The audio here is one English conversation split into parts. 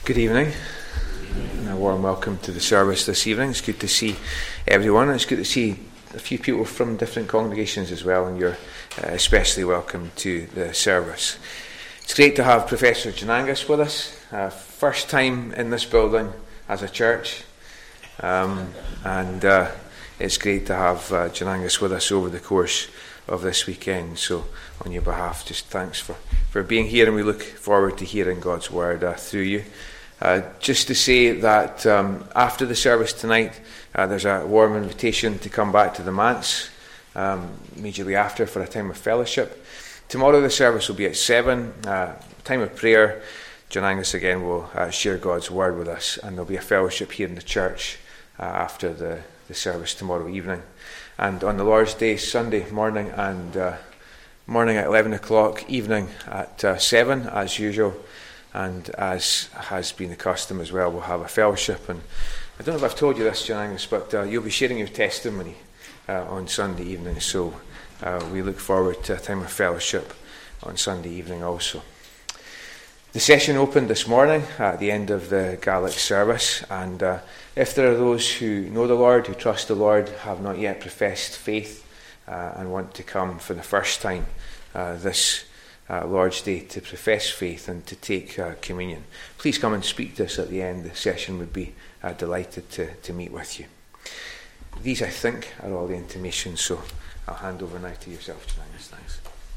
Good evening, and a warm welcome to the service this evening. It's good to see everyone. It's good to see a few people from different congregations as well, and you're especially welcome to the service. It's great to have Professor Janangas with us. First time in this building as a church, and it's great to have Janangas with us over the course of this weekend. So on your behalf, just thanks for being here, and we look forward to hearing God's word through you. Just to say that after the service tonight, there's a warm invitation to come back to the manse immediately after for a time of fellowship. Tomorrow the service will be at 7, time of prayer. Janangas again will share God's word with us, and there'll be a fellowship here in the church after the service tomorrow evening. And on the Lord's Day, Sunday morning, and morning at 11 o'clock, evening at 7 as usual. And as has been the custom as well, we'll have a fellowship. And I don't know if I've told you this, Janangas, but you'll be sharing your testimony on Sunday evening. So we look forward to a time of fellowship on Sunday evening also. The session opened this morning at the end of the Gaelic service. And if there are those who know the Lord, who trust the Lord, have not yet professed faith and want to come for the first time this Lord's Day to profess faith and to take communion, please come and speak to us at the end. The session would be delighted to meet with you. These, I think, are all the intimations, so I'll hand over now to yourself, Janangas. Thanks.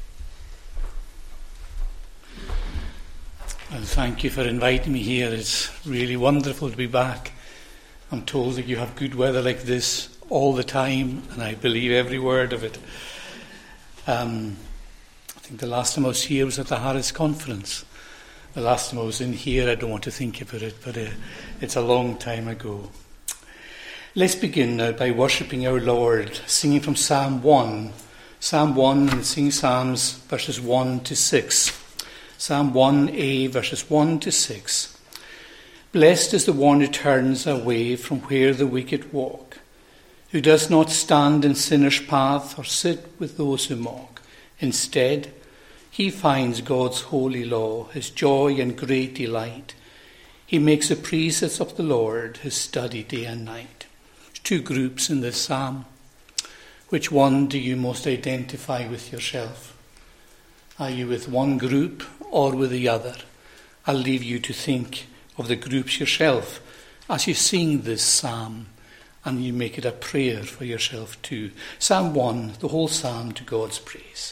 Well, thank you for inviting me here. It's really wonderful to be back. I'm told that you have good weather like this all the time, and I believe every word of it. I think the last time I was here was at the Harris Conference. The last time I was in here, I don't want to think about it, but it's a long time ago. Let's begin now by worshipping our Lord, singing from Psalm 1. Psalm 1, and sing Psalms verses 1 to 6. Psalm 1a, verses 1 to 6. Blessed is the one who turns away from where the wicked walk, who does not stand in sinners' path or sit with those who mock. Instead, he finds God's holy law, his joy and great delight. He makes the precepts of the Lord his study day and night. There's two groups in this psalm. Which one do you most identify with yourself? Are you with one group or with the other? I'll leave you to think of the groups yourself as you sing this psalm, and you make it a prayer for yourself too. Psalm 1, the whole psalm to God's praise.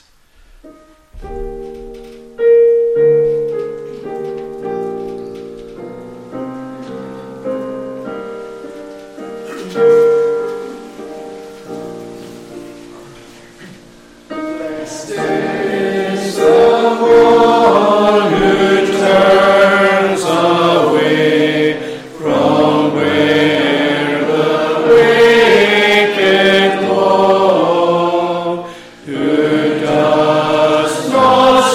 Who does not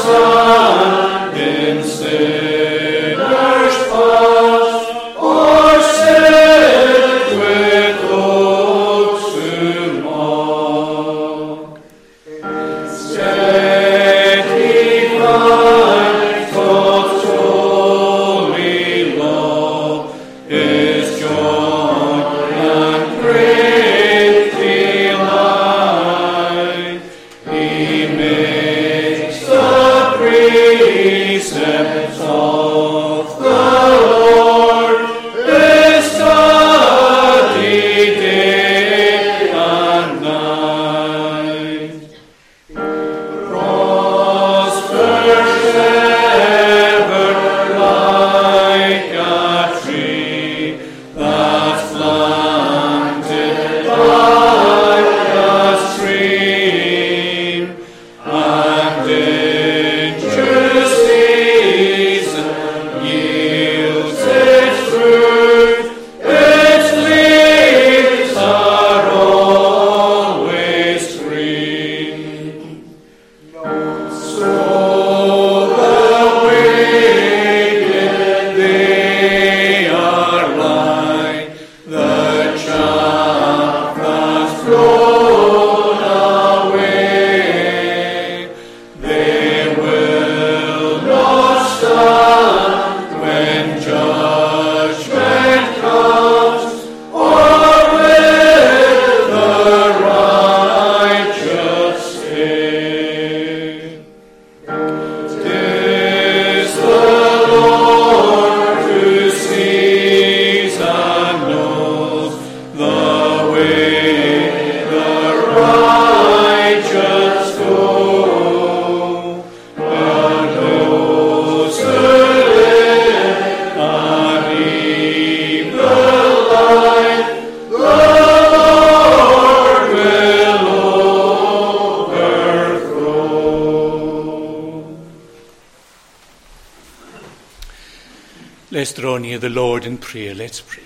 draw near the Lord in prayer. Let's pray.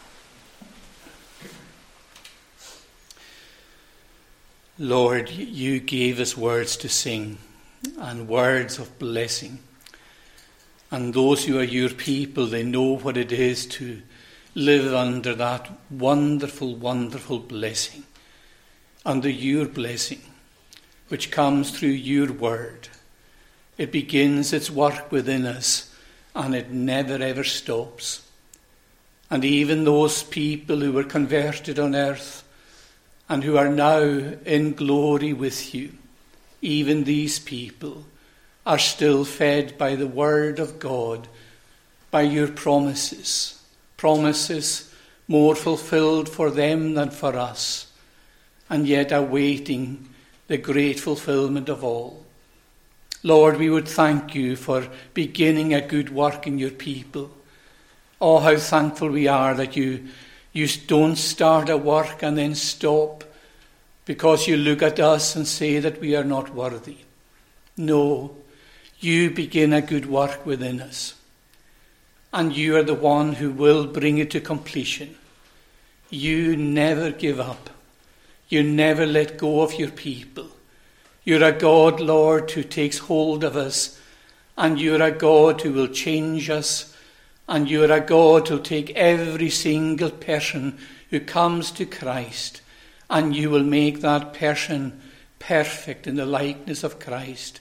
Lord, you gave us words to sing and words of blessing. And those who are your people, they know what it is to live under that wonderful, wonderful blessing. Under your blessing, which comes through your word. It begins its work within us, and it never ever stops. And even those people who were converted on earth and who are now in glory with you, even these people are still fed by the word of God, by your promises, promises more fulfilled for them than for us, and yet awaiting the great fulfillment of all. Lord, we would thank you for beginning a good work in your people. Oh, how thankful we are that you don't start a work and then stop because you look at us and say that we are not worthy. No, you begin a good work within us. And you are the one who will bring it to completion. You never give up. You never let go of your people. You're a God, Lord, who takes hold of us. And you're a God who will change us. And you're a God who will take every single person who comes to Christ, and you will make that person perfect in the likeness of Christ.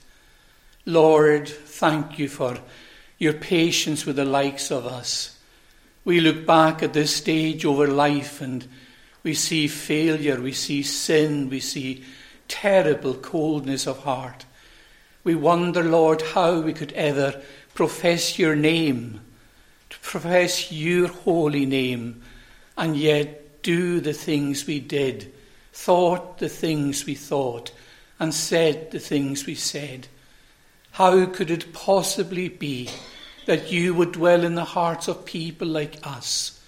Lord, thank you for your patience with the likes of us. We look back at this stage over life and we see failure, we see sin, we see terrible coldness of heart. We wonder, Lord, how we could ever profess your name, to profess your holy name, and yet do the things we did, thought the things we thought, and said the things we said. How could it possibly be that you would dwell in the hearts of people like us?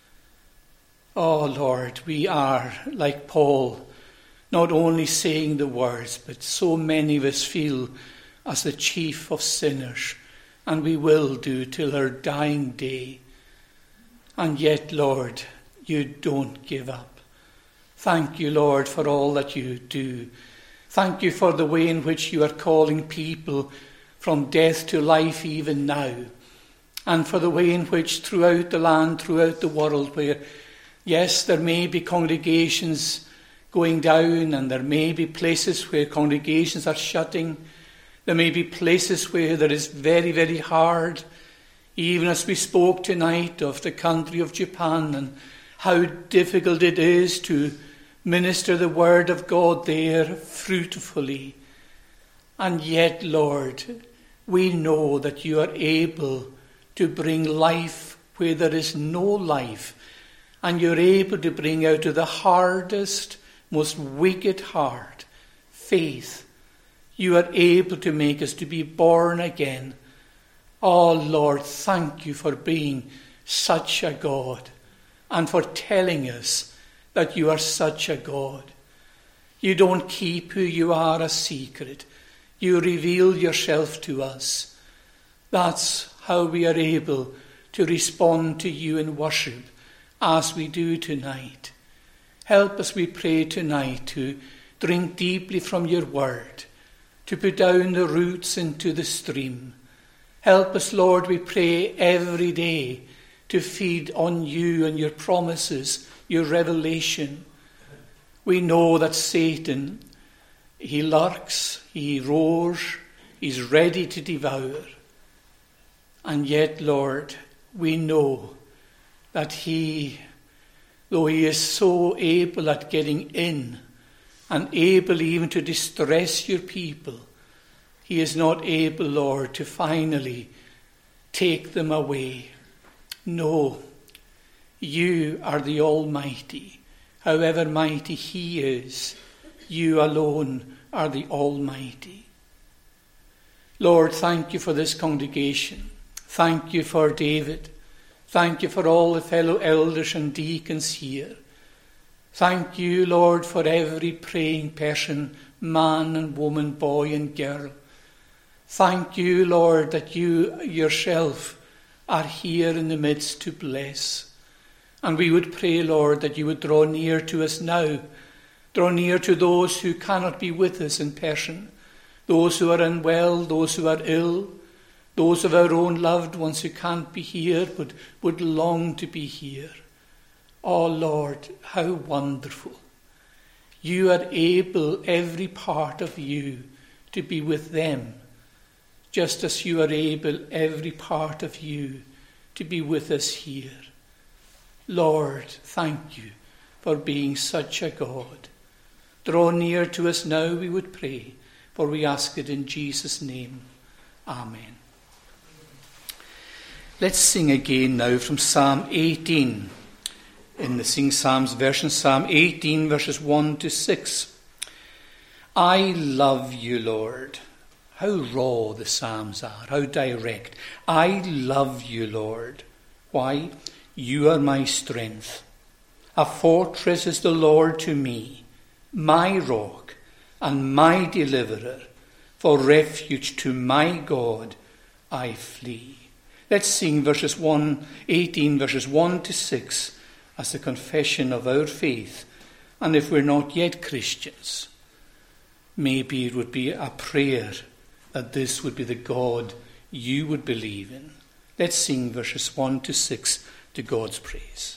Oh, Lord, we are, like Paul, not only saying the words, but so many of us feel as the chief of sinners, and we will do till our dying day. And yet, Lord, you don't give up. Thank you, Lord, for all that you do. Thank you for the way in which you are calling people from death to life even now. And for the way in which throughout the land, throughout the world, where, yes, there may be congregations going down, and there may be places where congregations are shutting. There may be places where there is very, very hard, even as we spoke tonight of the country of Japan and how difficult it is to minister the word of God there fruitfully. And yet, Lord, we know that you are able to bring life where there is no life, and you're able to bring out of the hardest, most wicked heart faith. You are able to make us to be born again. Oh, Lord, thank you for being such a God and for telling us that you are such a God. You don't keep who you are a secret. You reveal yourself to us. That's how we are able to respond to you in worship as we do tonight. Help us, we pray tonight, to drink deeply from your word, to put down the roots into the stream. Help us, Lord, we pray every day to feed on you and your promises, your revelation. We know that Satan, he lurks, he roars, he's ready to devour. And yet, Lord, we know that he, though he is so able at getting in and able even to distress your people, he is not able, Lord, to finally take them away. No, you are the Almighty. However mighty he is, you alone are the Almighty. Lord, thank you for this congregation. Thank you for David. Thank you for all the fellow elders and deacons here. Thank you, Lord, for every praying person, man and woman, boy and girl. Thank you, Lord, that you yourself are here in the midst to bless. And we would pray, Lord, that you would draw near to us now. Draw near to those who cannot be with us in person, those who are unwell, those who are ill, those of our own loved ones who can't be here but would long to be here. Oh Lord, how wonderful. You are able, every part of you, to be with them, just as you are able, every part of you, to be with us here. Lord, thank you for being such a God. Draw near to us now, we would pray, for we ask it in Jesus' name. Amen. Let's sing again now from Psalm 18. In the Sing Psalms version, Psalm 18, verses 1 to 6. I love you, Lord. How raw the Psalms are, how direct. I love you, Lord. Why? You are my strength. A fortress is the Lord to me, my rock and my deliverer. For refuge to my God I flee. Let's sing verses 18 verses 1 to 6 as a confession of our faith. And if we're not yet Christians, maybe it would be a prayer that this would be the God you would believe in. Let's sing verses 1 to 6 to God's praise.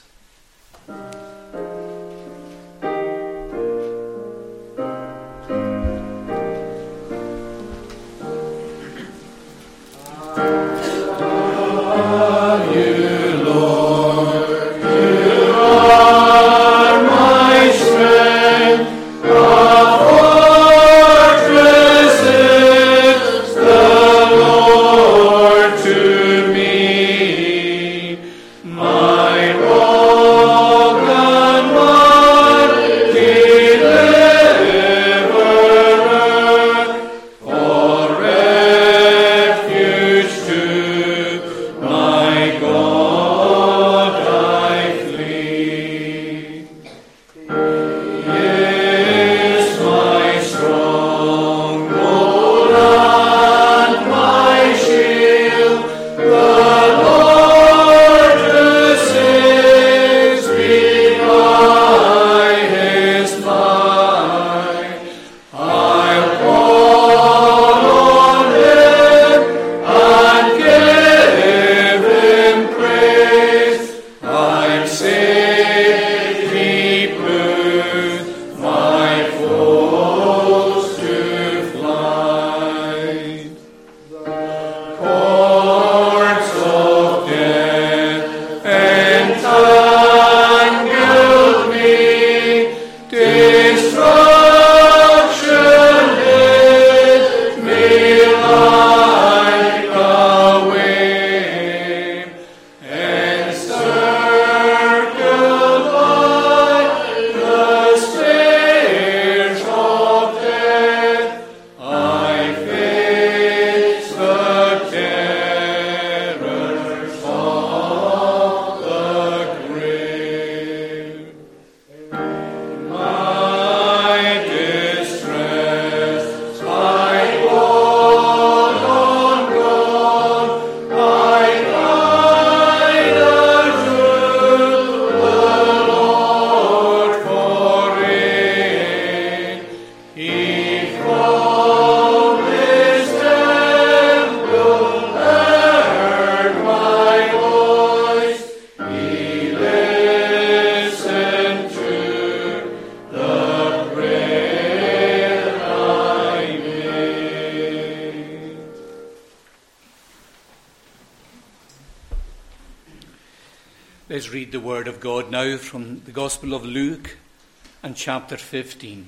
Let's read the word of God now from the Gospel of Luke and chapter 15.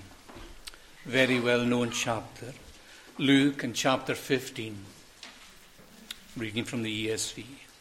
Very well-known chapter. Luke and chapter 15. Reading from the ESV.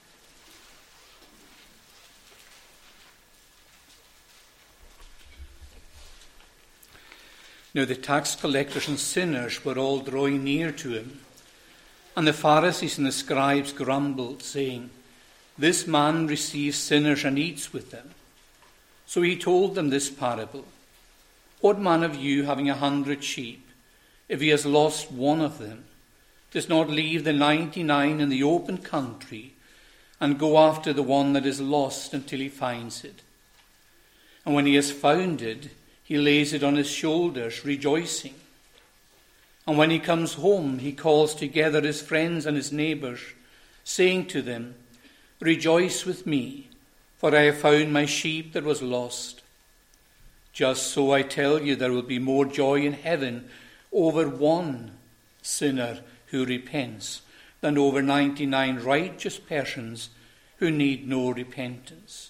Now the tax collectors and sinners were all drawing near to him, and the Pharisees and the scribes grumbled, saying, "This man receives sinners and eats with them." So he told them this parable. What man of you, having 100 sheep, if he has lost one of them, does not leave the 99 in the open country and go after the one that is lost until he finds it. And when he has found it, he lays it on his shoulders, rejoicing. And when he comes home, he calls together his friends and his neighbors, saying to them, "Rejoice with me, for I have found my sheep that was lost." Just so I tell you, there will be more joy in heaven over one sinner who repents than over 99 righteous persons who need no repentance.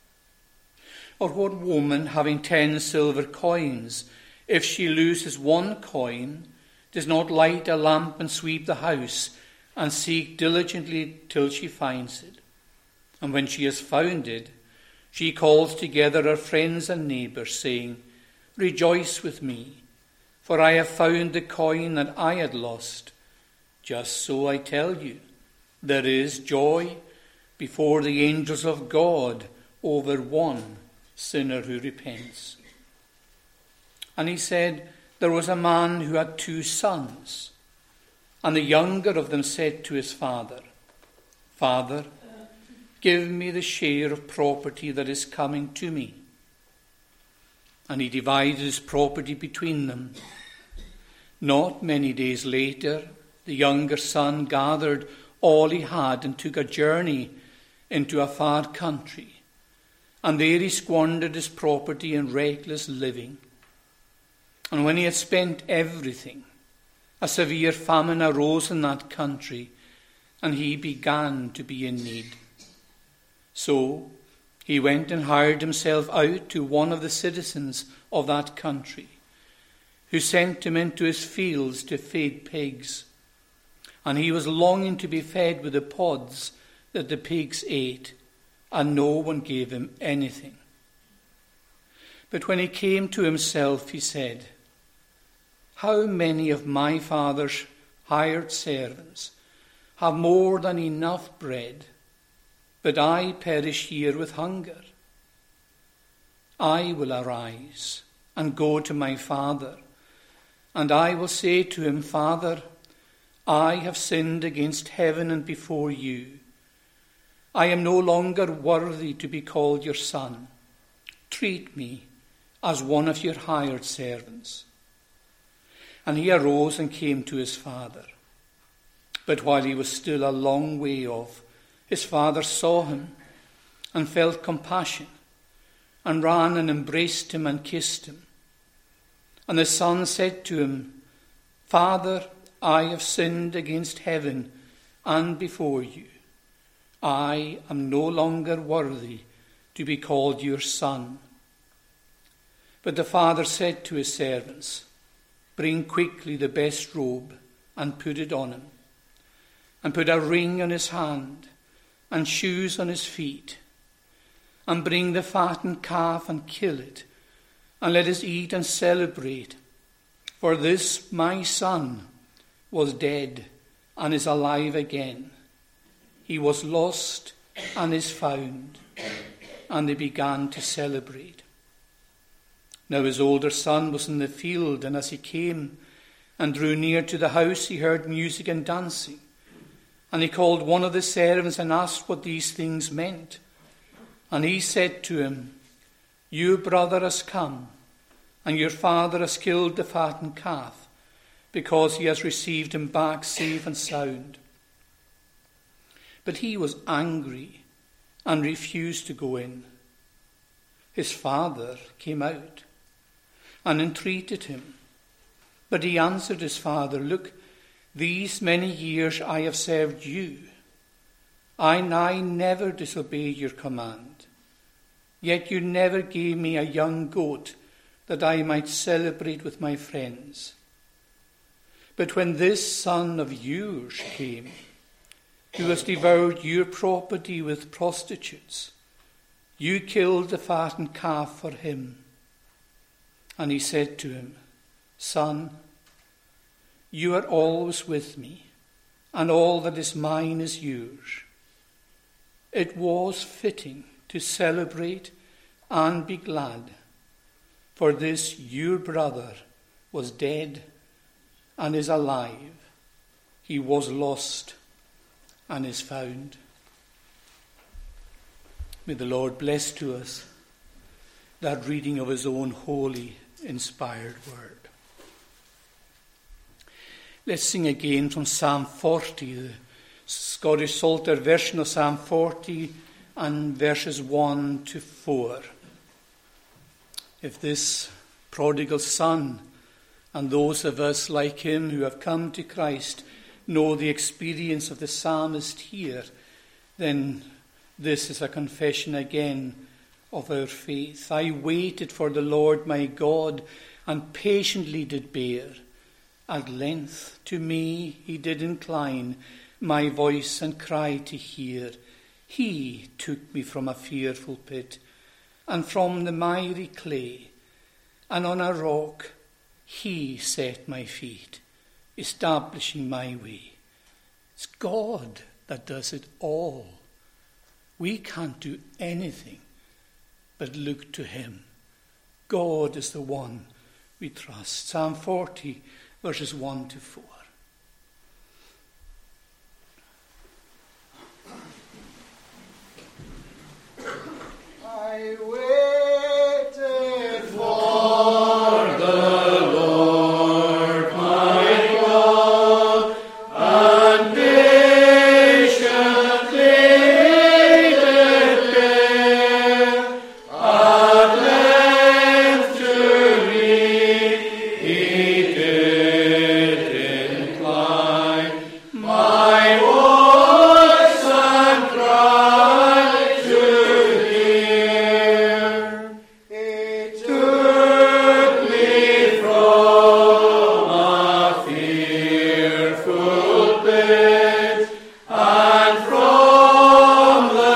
Or what woman, having 10 silver coins, if she loses one coin, does not light a lamp and sweep the house and seek diligently till she finds it? And when she has found it, she calls together her friends and neighbors, saying, "Rejoice with me, for I have found the coin that I had lost." Just so I tell you, there is joy before the angels of God over one sinner who repents. And he said, there was a man who had 2 sons, and the younger of them said to his father, "Father, give me the share of property that is coming to me." And he divided his property between them. Not many days later, the younger son gathered all he had and took a journey into a far country. And there he squandered his property in reckless living. And when he had spent everything, a severe famine arose in that country, and he began to be in need. So he went and hired himself out to one of the citizens of that country, who sent him into his fields to feed pigs. And he was longing to be fed with the pods that the pigs ate, and no one gave him anything. But when he came to himself, he said, "How many of my father's hired servants have more than enough bread, but I perish here with hunger? I will arise and go to my father, and I will say to him, 'Father, I have sinned against heaven and before you. I am no longer worthy to be called your son. Treat me as one of your hired servants.' And he arose and came to his father. But while he was still a long way off, his father saw him and felt compassion, and ran and embraced him and kissed him. And the son said to him, 'Father, I have sinned against heaven and before you. I am no longer worthy to be called your son.' But the father said to his servants, 'Bring quickly the best robe and put it on him, and put a ring on his hand and shoes on his feet, and bring the fattened calf and kill it, and let us eat and celebrate. For this my son was dead and is alive again. He was lost and is found.' And they began to celebrate. Now his older son was in the field, and as he came and drew near to the house, he heard music and dancing. And he called one of the servants and asked what these things meant. And he said to him, 'Your brother has come, and your father has killed the fattened calf, because he has received him back safe and sound.' But he was angry and refused to go in. His father came out and entreated him. But he answered his father, 'Look, these many years I have served you. I never disobeyed your command. Yet you never gave me a young goat that I might celebrate with my friends. But when this son of yours came, who has devoured your property with prostitutes, you killed the fattened calf for him.' And he said to him, 'Son, you are always with me, and all that is mine is yours. It was fitting to celebrate and be glad, for this your brother was dead and is alive. He was lost and is found.'" May the Lord bless to us that reading of his own holy, inspired word. Let's sing again from Psalm 40, the Scottish Psalter version of Psalm 40 and verses 1 to 4. If this prodigal son and those of us like him who have come to Christ know the experience of the psalmist here, then this is a confession again of our faith. I waited for the Lord my God and patiently did bear. At length to me he did incline my voice and cry to hear. He took me from a fearful pit and from the miry clay, and on a rock he set my feet, establishing my way. It's God that does it all. We can't do anything but look to him. God is the one we trust. Psalm 40, verses 1 to 4. I waited for the Lord my God, and patiently did bear. At length to me he did incline my voice and cry to hear. He took me from a fearful pit and from the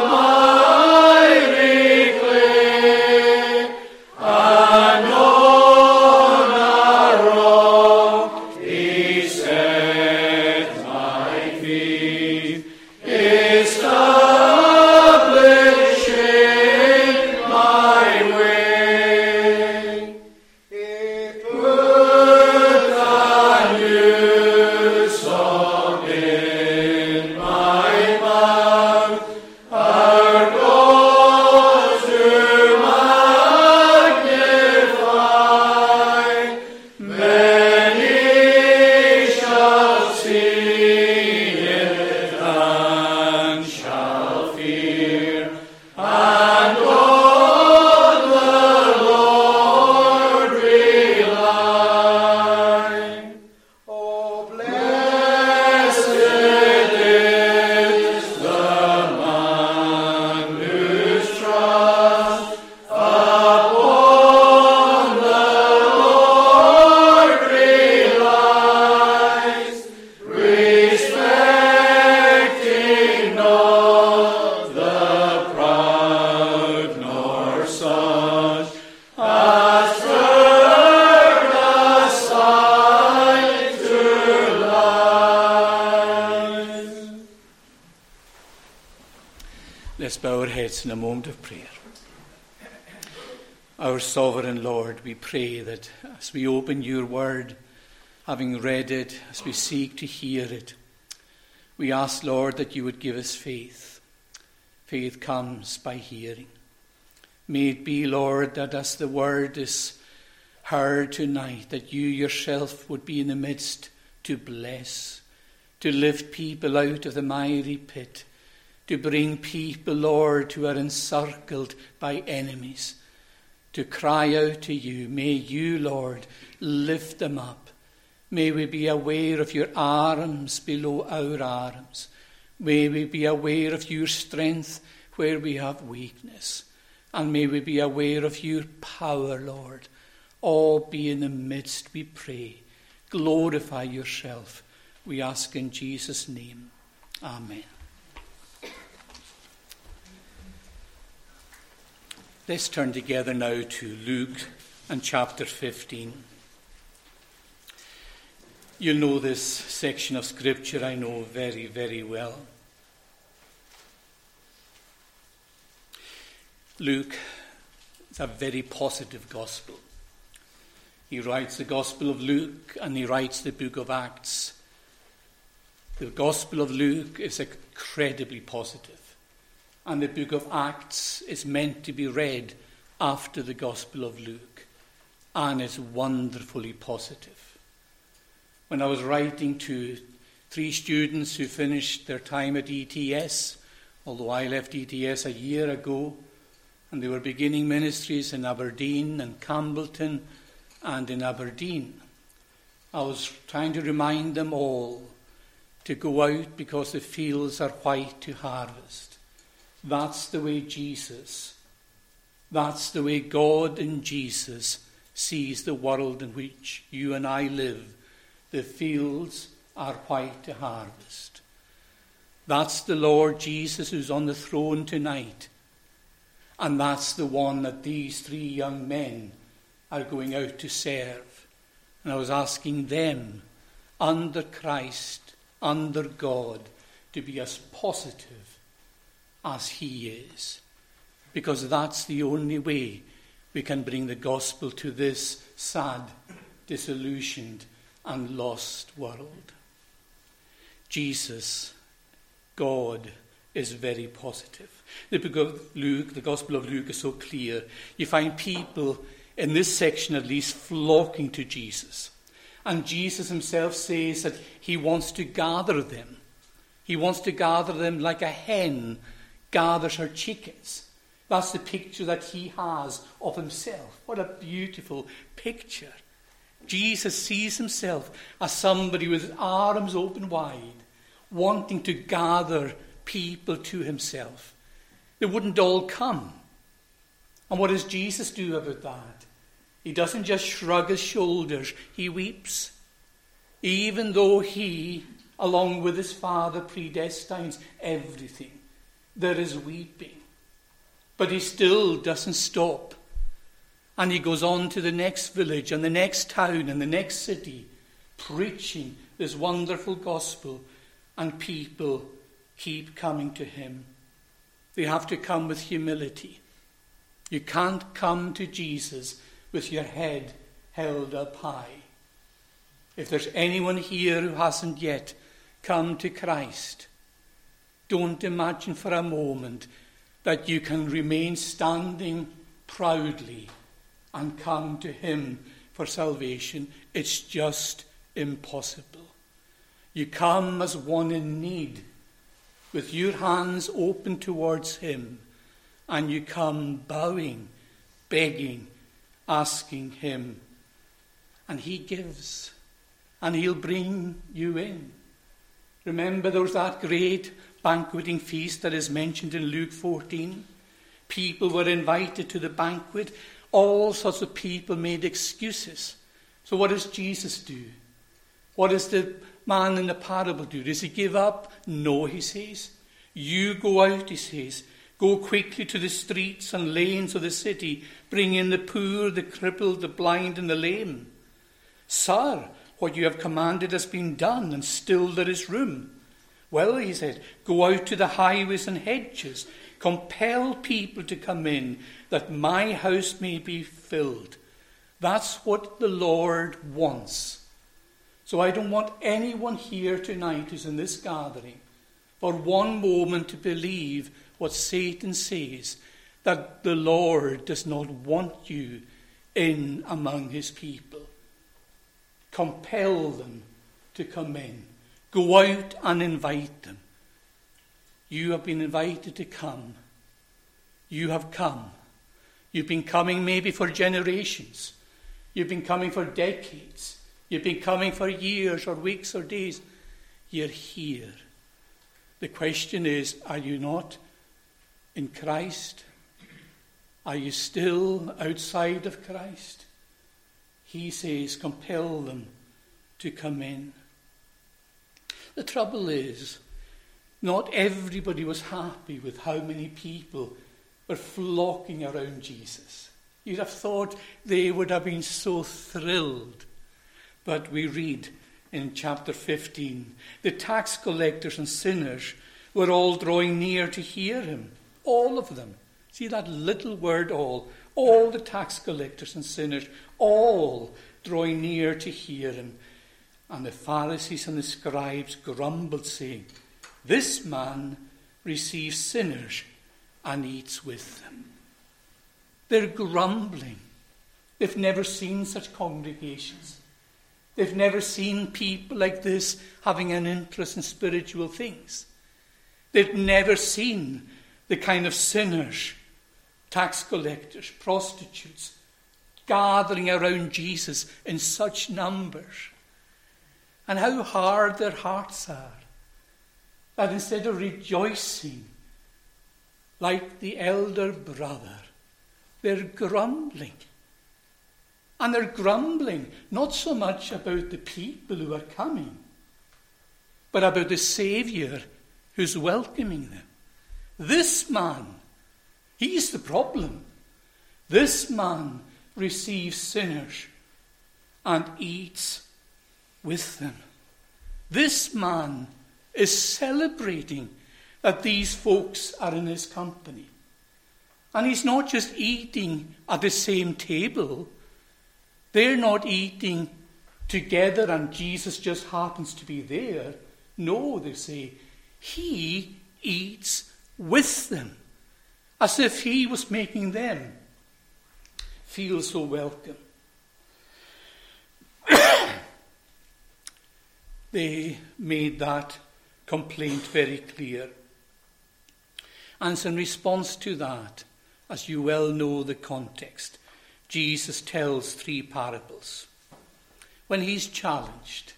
miry clay, and on a rock he set my feet, establishing my way. He put a new song in my mouth, our God to magnify. Many shall see it and shall fear, and on the Lord rely. Oh, blessed is the man whose trust upon the Lord relies, respecting not the proud nor such as turn aside to lies. Let's bow our heads in a moment of prayer. Our sovereign Lord, we pray that as we open your word, having read it, as we seek to hear it, we ask, Lord, that you would give us faith. Faith comes by hearing. May it be, Lord, that as the word is heard tonight, that you yourself would be in the midst to bless, to lift people out of the miry pit, to bring people, Lord, who are encircled by enemies, to cry out to you. May you, Lord, lift them up. May we be aware of your arms below our arms. May we be aware of your strength where we have weakness. And may we be aware of your power, Lord. All be in the midst, we pray. Glorify yourself. We ask in Jesus' name. Amen. Let's turn together now to Luke and chapter 15. You'll know this section of scripture, I know very, very well. Luke is a very positive gospel. He writes the Gospel of Luke and he writes the book of Acts. The Gospel of Luke is incredibly positive. And the book of Acts is meant to be read after the Gospel of Luke, and it's wonderfully positive. When I was writing to 3 students who finished their time at ETS, although I left ETS a year ago, and they were beginning ministries in Aberdeen and Campbellton and in Aberdeen, I was trying to remind them all to go out because the fields are white to harvest. That's the way that's the way God in Jesus sees the world in which you and I live. The fields are white to harvest. That's the Lord Jesus who's on the throne tonight. And that's the one that these 3 young men are going out to serve. And I was asking them, under Christ, under God, to be as positive as he is. Because that's the only way we can bring the gospel to this sad, disillusioned and lost world. Jesus, God, is very positive. The book of Luke, the Gospel of Luke, is so clear. You find people, in this section at least, flocking to Jesus. And Jesus himself says that he wants to gather them. He wants to gather them like a hen gathers her chickens. That's the picture that he has of himself. What a beautiful picture. Jesus sees himself as somebody with his arms open wide, wanting to gather people to himself. They wouldn't all come. And what does Jesus do about that? He doesn't just shrug his shoulders. He weeps. Even though he, along with his Father, predestines everything, there is weeping. But he still doesn't stop. And he goes on to the next village and the next town and the next city, preaching this wonderful gospel, and people keep coming to him. They have to come with humility. You can't come to Jesus with your head held up high. If there's anyone here who hasn't yet come to Christ, don't imagine for a moment that you can remain standing proudly and come to him for salvation. It's just impossible. You come as one in need, with your hands open towards him, and you come bowing, begging, asking him. And he gives, and he'll bring you in. Remember, there was that great banqueting feast that is mentioned in Luke 14. People were invited to the banquet. All sorts of people made excuses. So what does Jesus do? What does the man in the parable do? Does he give up? No, he says. You go out, he says. Go quickly to the streets and lanes of the city. Bring in the poor, the crippled, the blind, and the lame. Sir, what you have commanded has been done, and still there is room. Well, he said, go out to the highways and hedges. Compel people to come in, that my house may be filled. That's what the Lord wants. So I don't want anyone here tonight who's in this gathering for one moment to believe what Satan says, that the Lord does not want you in among his people. Compel them to come in. Go out and invite them. You have been invited to come. You have come. You've been coming maybe for generations. You've been coming for decades. You've been coming for years or weeks or days. You're here. The question is, are you not in Christ? Are you still outside of Christ? He says, compel them to come in. The trouble is, not everybody was happy with how many people were flocking around Jesus. You'd have thought they would have been so thrilled. But we read in chapter 15, the tax collectors and sinners were all drawing near to hear him. All of them. See that little word, all. All the tax collectors and sinners, all drawing near to hear him. And the Pharisees and the scribes grumbled, saying, this man receives sinners and eats with them. They're grumbling. They've never seen such congregations. They've never seen people like this having an interest in spiritual things. They've never seen the kind of sinners, tax collectors, prostitutes, gathering around Jesus in such numbers. And how hard their hearts are. That instead of rejoicing like the elder brother, they're grumbling. And they're grumbling not so much about the people who are coming, but about the Saviour who's welcoming them. This man, he's the problem. This man receives sinners and eats with them. This man is celebrating that these folks are in his company. And he's not just eating at the same table. They're not eating together and Jesus just happens to be there. No, they say, he eats with them, as if he was making them feel so welcome. They made that complaint very clear. And so in response to that, as you well know the context, Jesus tells 3 parables. When he's challenged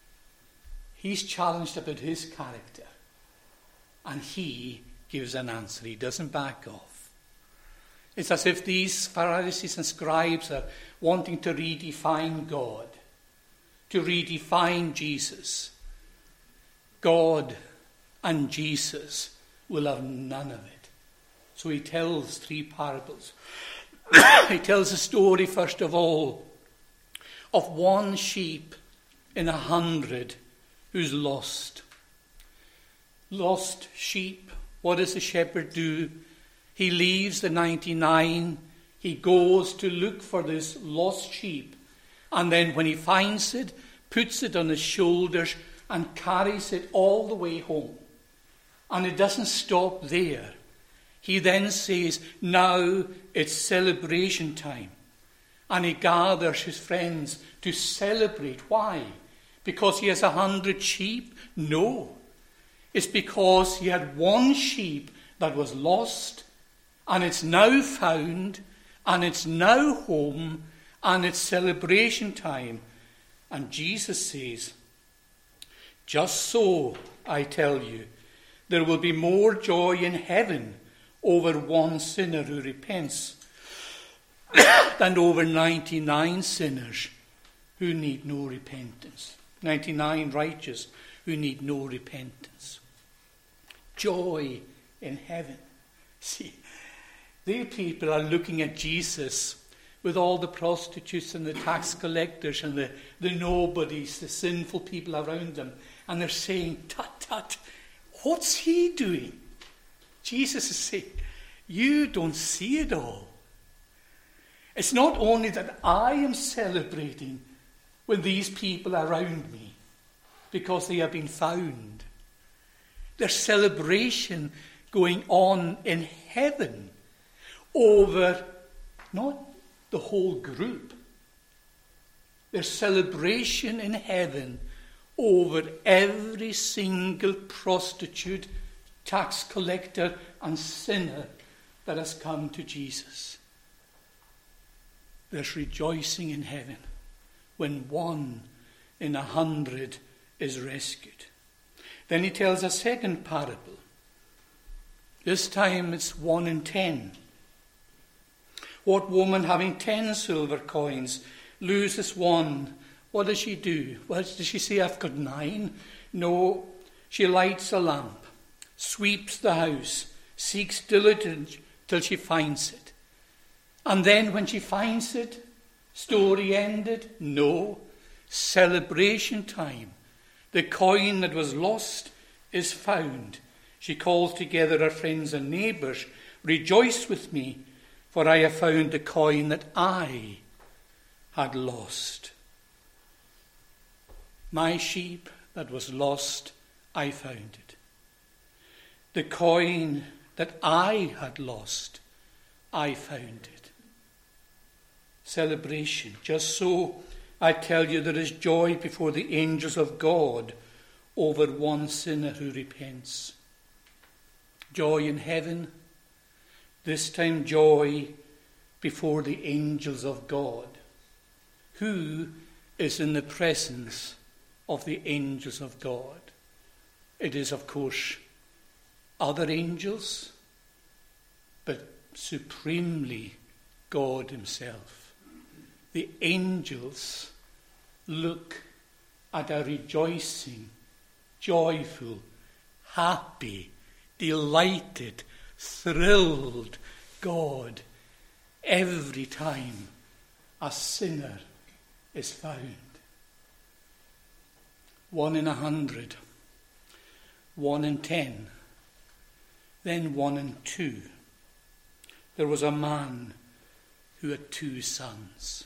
about his character, and he gives an answer. He doesn't back off. It's as if these Pharisees and scribes are wanting to redefine God, to redefine Jesus. God and Jesus will have none of it. So he tells 3 parables. He tells a story, first of all, of 1 sheep in 100 who's lost. Lost sheep. What does the shepherd do? He leaves the 99. He goes to look for this lost sheep. And then when he finds it, puts it on his shoulders and carries it all the way home. And it doesn't stop there. He then says, now it's celebration time. And he gathers his friends to celebrate. Why? Because he has 100 sheep? No. It's because he had 1 sheep that was lost, and it's now found, and it's now home, and it's celebration time. And Jesus says, just so, I tell you, there will be more joy in heaven over 1 sinner who repents than over 99 sinners who need no repentance. 99 righteous who need no repentance. Joy in heaven. See, the people are looking at Jesus with all the prostitutes and the tax collectors and the nobodies, the sinful people around them, and they're saying, tut, tut, what's he doing? Jesus is saying, you don't see it all. It's not only that I am celebrating when these people are around me because they have been found. There's celebration going on in heaven over not the whole group. There's celebration in heaven over every single prostitute, tax collector and sinner that has come to Jesus. There's rejoicing in heaven when 1 in 100 is rescued. Then he tells a second parable. This time it's 1 in 10. What woman having 10 silver coins loses 1? What does she do? Well, does she say, I've got 9? No, she lights a lamp, sweeps the house, seeks diligently till she finds it. And then when she finds it, story ended? No, celebration time. The coin that was lost is found. She calls together her friends and neighbours, rejoice with me, for I have found the coin that I had lost. My sheep that was lost, I found it. The coin that I had lost, I found it. Celebration. Just so, I tell you, there is joy before the angels of God over one sinner who repents. Joy in heaven, this time joy before the angels of God. Who is in the presence of the angels of God? It is, of course, other angels, but supremely God himself. The angels look at a rejoicing, joyful, happy, delighted, thrilled God every time a sinner is found. 1 in 100, 1 in 10, then 1 in 2. There was a man who had 2 sons.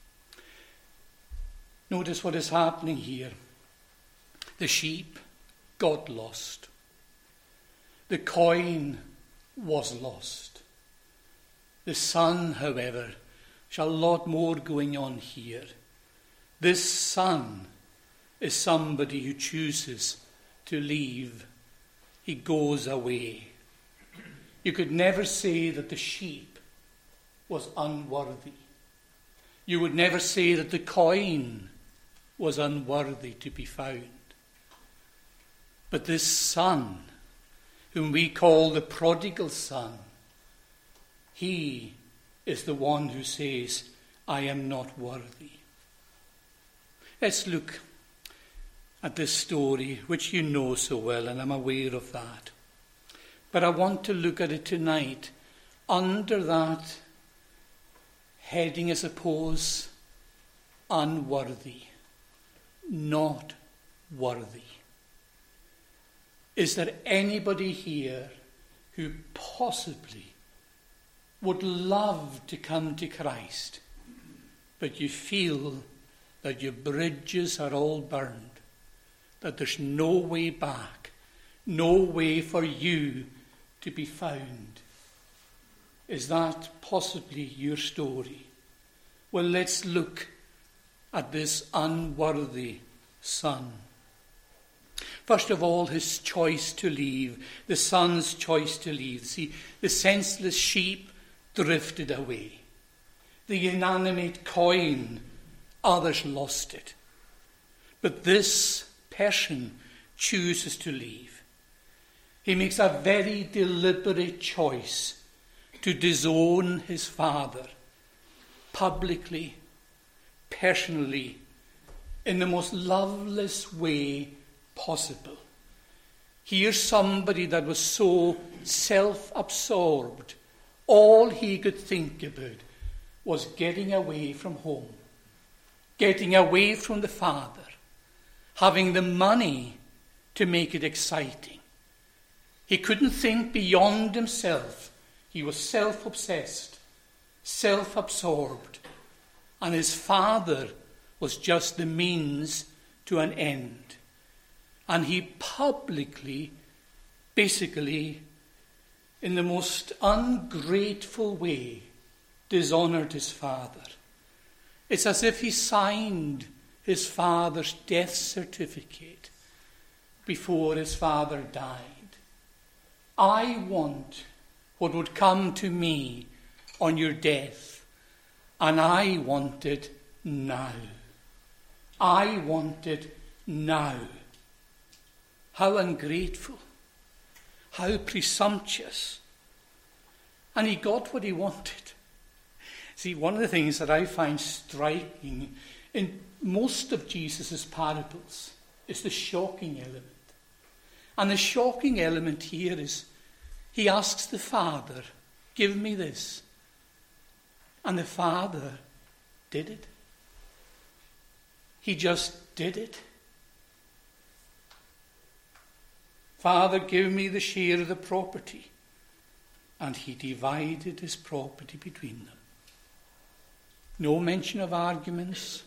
Notice what is happening here. The sheep got lost. The coin was lost. The son, however, there's a lot more going on here. This son is somebody who chooses to leave. He goes away. You could never say that the sheep was unworthy. You would never say that the coin was unworthy to be found. But this son, whom we call the prodigal son, he is the one who says, I am not worthy. Let's look at this story, which you know so well, and I'm aware of that. But I want to look at it tonight under that heading, I suppose, unworthy, not worthy. Is there anybody here who possibly would love to come to Christ, but you feel that your bridges are all burned, that there's no way back, no way for you to be found? Is that possibly your story? Well, let's look at this unworthy son. First of all, his choice to leave, the son's choice to leave. See, the senseless sheep drifted away. The inanimate coin, others lost it. But this person chooses to leave. He makes a very deliberate choice to disown his father publicly, personally, in the most loveless way possible. Here's somebody that was so self-absorbed, all he could think about was getting away from home, getting away from the father, having the money to make it exciting. He couldn't think beyond himself. He was self-obsessed, self-absorbed, and his father was just the means to an end. And he publicly, basically, in the most ungrateful way, dishonoured his father. It's as if he signed his father's death certificate before his father died. I want what would come to me on your death, and I want it now. I want it now. How ungrateful. How presumptuous. And he got what he wanted. See, one of the things that I find striking in most of Jesus' parables is the shocking element. And the shocking element here is he asks the father, give me this. And the father did it. He just did it. Father, give me the share of the property. And he divided his property between them. No mention of arguments.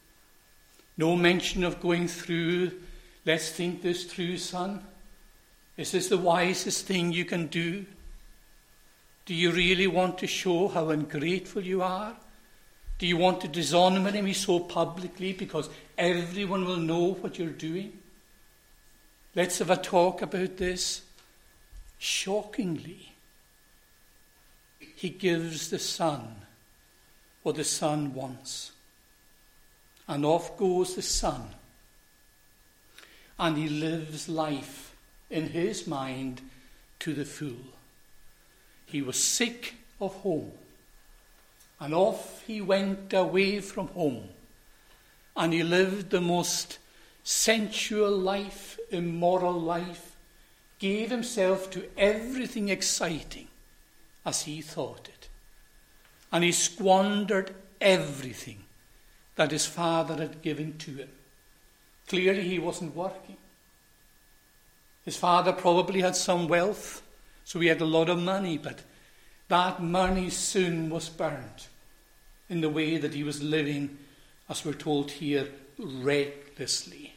No mention of going through, let's think this through, son. Is this the wisest thing you can do? Do you really want to show how ungrateful you are? Do you want to dishonor me so publicly because everyone will know what you're doing? Let's have a talk about this. Shockingly, he gives the son what the son wants. And off goes the son. And he lives life in his mind to the full. He was sick of home. And off he went away from home. And he lived the most sensual life, immoral life, gave himself to everything exciting as he thought it. And he squandered everything that his father had given to him. Clearly he wasn't working. His father probably had some wealth, so he had a lot of money, but that money soon was burnt in the way that he was living, as we're told here, recklessly.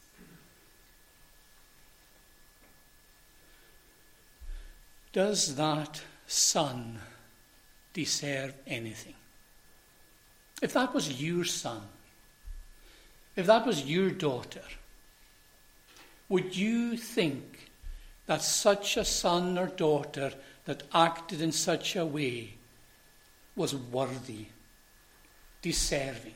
Does that son deserve anything? If that was your son, if that was your daughter, would you think that such a son or daughter that acted in such a way was worthy, deserving?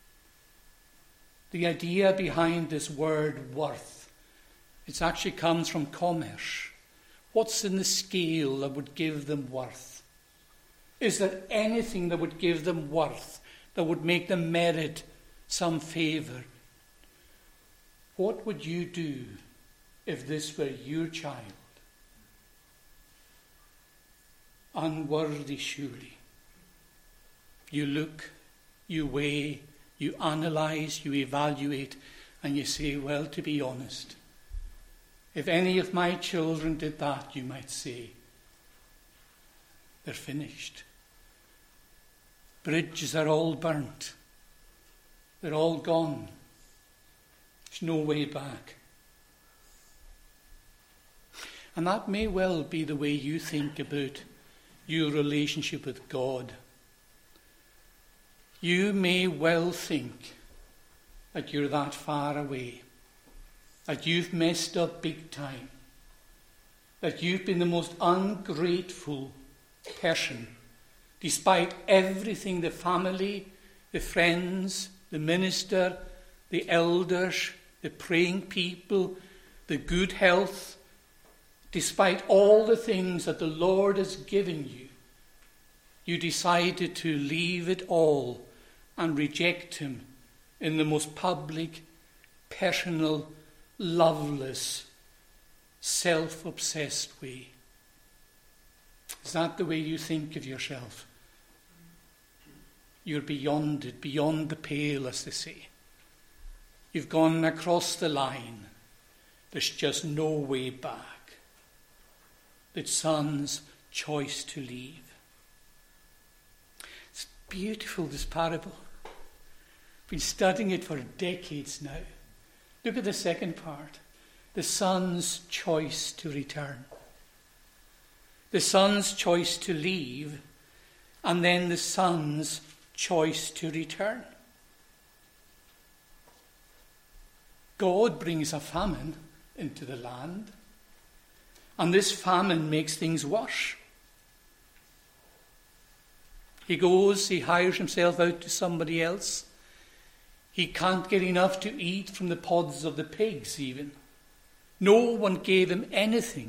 The idea behind this word worth, it actually comes from commerce. What's in the scale that would give them worth? Is there anything that would give them worth, that would make them merit some favour? What would you do if this were your child? Unworthy, surely. You look, you weigh, you analyse, you evaluate, and you say, well, to be honest, if any of my children did that, you might say, they're finished. Bridges are all burnt. They're all gone. There's no way back. And that may well be the way you think about your relationship with God. You may well think that you're that far away, that you've messed up big time, that you've been the most ungrateful person, despite everything the family, the friends, the minister, the elders, the praying people, the good health, despite all the things that the Lord has given you, you decided to leave it all and reject him in the most public, personal, loveless, self-obsessed way. Is that the way you think of yourself? You're beyond it, beyond the pale, as they say. You've gone across the line. There's just no way back. The son's choice to leave. It's beautiful, this parable. I've been studying it for decades now. Look at the second part. The son's choice to return. The son's choice to leave, and then the son's choice to return. God brings a famine into the land, and this famine makes things worse. He goes, he hires himself out to somebody else. He can't get enough to eat from the pods of the pigs even. No one gave him anything.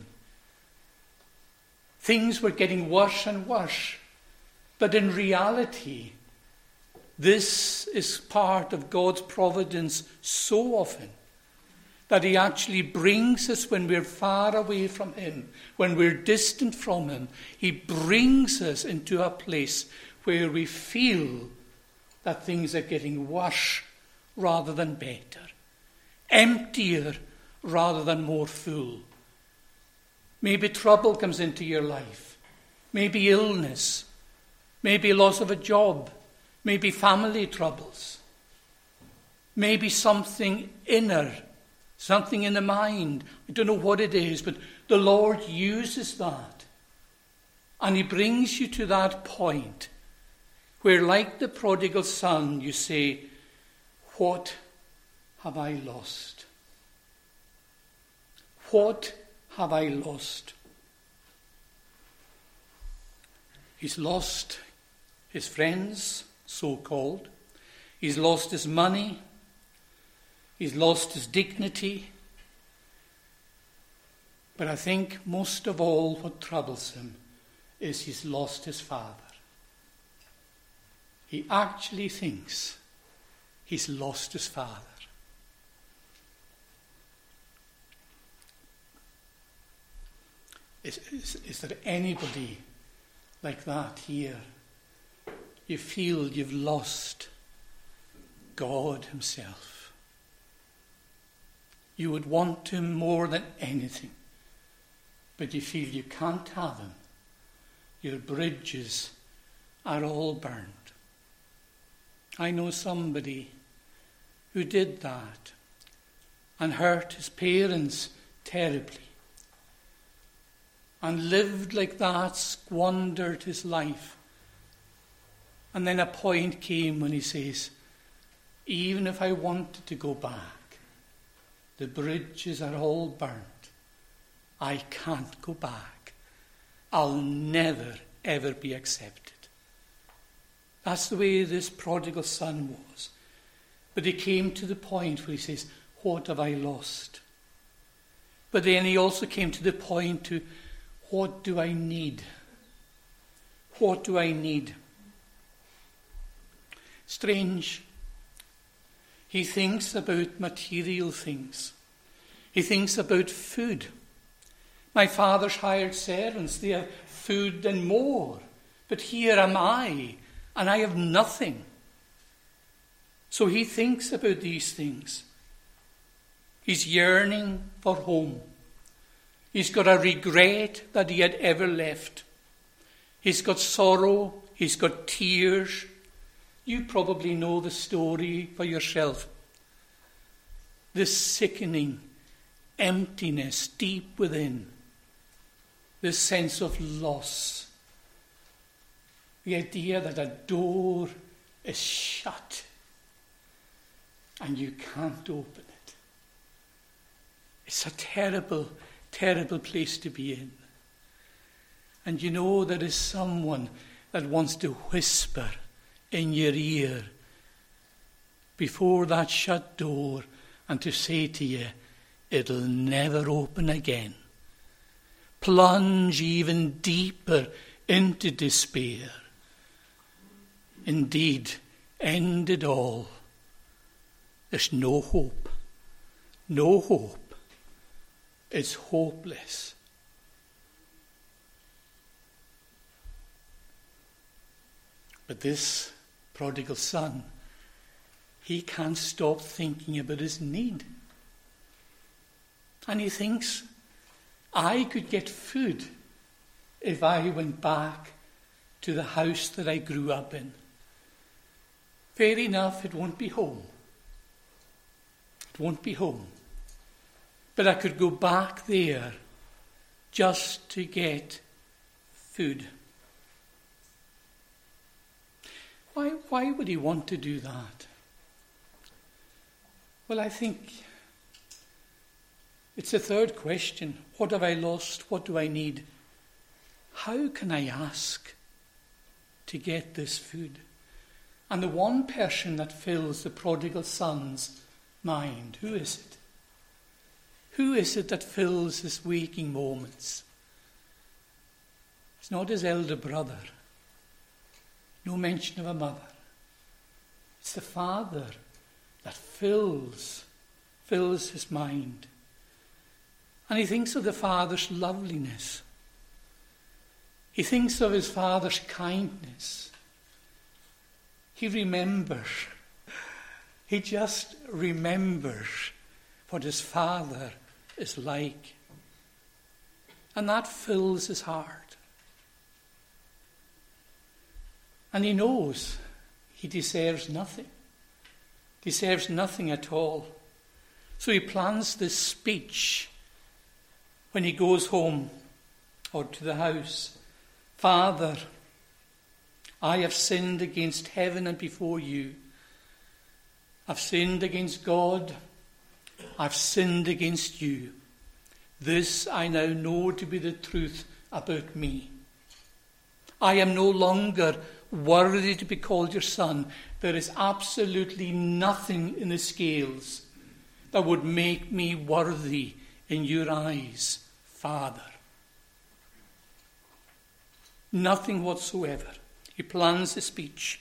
Things were getting worse and worse. But in reality, this is part of God's providence so often that he actually brings us when we're far away from him, when we're distant from him. He brings us into a place where we feel that things are getting worse rather than better, emptier rather than more full. Maybe trouble comes into your life, maybe illness, maybe loss of a job, maybe family troubles, maybe something inner something in the mind. I don't know what it is, but the Lord uses that. And he brings you to that point where, like the prodigal son, you say, what have I lost? What have I lost? He's lost his friends, so-called. He's lost his money. He's lost his dignity. But I think most of all what troubles him is he's lost his father. He actually thinks he's lost his father. Is there anybody like that here? You feel you've lost God himself. You would want him more than anything, but you feel you can't have him. Your bridges are all burned. I know somebody who did that and hurt his parents terribly and lived like that, squandered his life. And then a point came when he says, even if I wanted to go back, the bridges are all burnt. I can't go back. I'll never, ever be accepted. That's the way this prodigal son was. But he came to the point where he says, what have I lost? But then he also came to the point to, what do I need? What do I need? Strange. He thinks about material things. He thinks about food. My father's hired servants, they have food and more. But here am I, and I have nothing. So he thinks about these things. He's yearning for home. He's got a regret that he had ever left. He's got sorrow. He's got tears. You probably know the story for yourself. This sickening emptiness deep within. This sense of loss. The idea that a door is shut and you can't open it. It's a terrible, terrible place to be in. And you know there is someone that wants to whisper in your ear before that shut door and to say to you, it'll never open again. Plunge even deeper into despair. Indeed, end it all. There's no hope. No hope. It's hopeless. But this prodigal son, he can't stop thinking about his need. And he thinks, I could get food if I went back to the house that I grew up in. Fair enough, it won't be home. It won't be home. But I could go back there just to get food. Why would he want to do that? Well, I think it's the third question. What have I lost? What do I need? How can I ask to get this food? And the one person that fills the prodigal son's mind, who is it? Who is it that fills his waking moments? It's not his elder brother. No mention of a mother. It's the Father that fills his mind. And he thinks of the Father's loveliness. He thinks of his Father's kindness. He remembers. He just remembers what his Father is like. And that fills his heart. And he knows he deserves nothing. Deserves nothing at all. So he plans this speech when he goes home or to the house. Father, I have sinned against heaven and before you. I've sinned against God. I've sinned against you. This I now know to be the truth about me. I am no longer worthy to be called your son. There is absolutely nothing in the scales that would make me worthy in your eyes, Father. Nothing whatsoever. He plans the speech.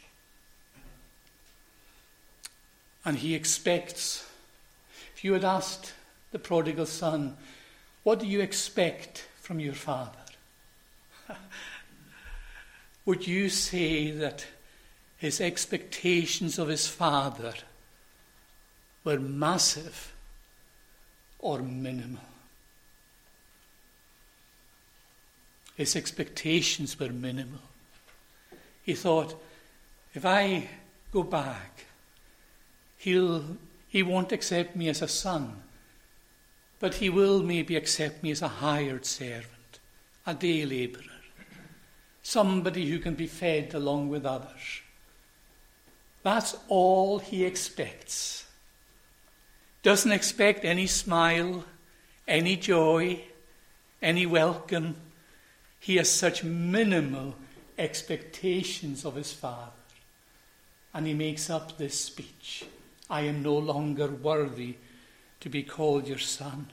And he expects, if you had asked the prodigal son, what do you expect from your father? Would you say that his expectations of his father were massive or minimal? His expectations were minimal. He thought, if I go back, he won't accept me as a son, but he will maybe accept me as a hired servant, a day labourer, somebody who can be fed along with others. That's all he expects. Doesn't expect any smile, any joy, any welcome. He has such minimal expectations of his father. And he makes up this speech. I am no longer worthy to be called your son.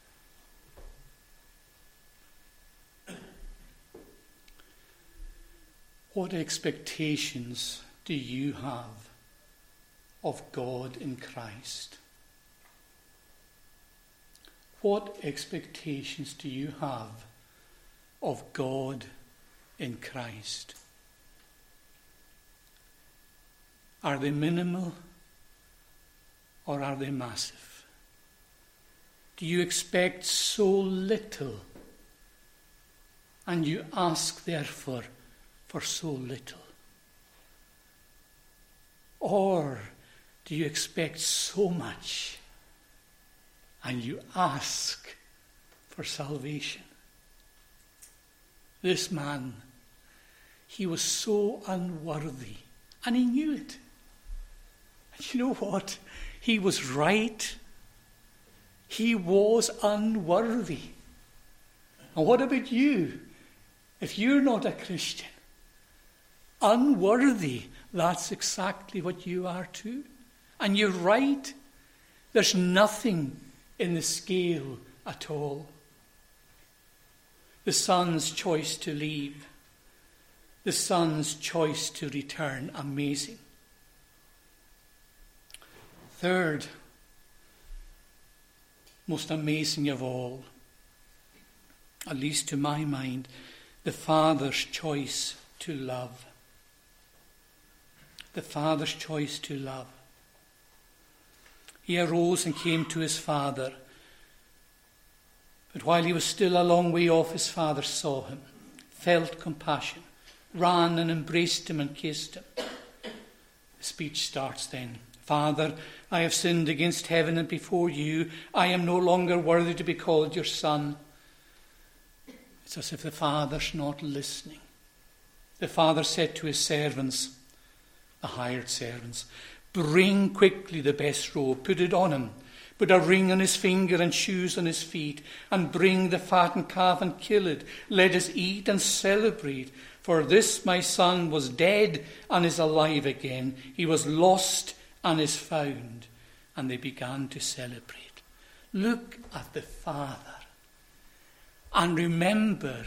What expectations do you have of God in Christ? What expectations do you have of God in Christ? Are they minimal or are they massive? Do you expect so little and you ask therefore for so little? Or do you expect so much and you ask for salvation? This man, he was so unworthy, and he knew it. And you know what? He was right. He was unworthy. And what about you? If you're not a Christian, unworthy, that's exactly what you are too. And you're right. There's nothing in the scale at all. The son's choice to leave, the son's choice to return, amazing. Third, most amazing of all, at least to my mind, the father's choice to love. The father's choice to love. He arose and came to his father. But while he was still a long way off, his father saw him, felt compassion, ran and embraced him and kissed him. The speech starts then. Father, I have sinned against heaven and before you. I am no longer worthy to be called your son. It's as if the father's not listening. The father said to his servants, the hired servants, bring quickly the best robe, put it on him. Put a ring on his finger and shoes on his feet, and bring the fattened calf and kill it. Let us eat and celebrate. For this my son was dead and is alive again. He was lost and is found. And they began to celebrate. Look at the father. And remember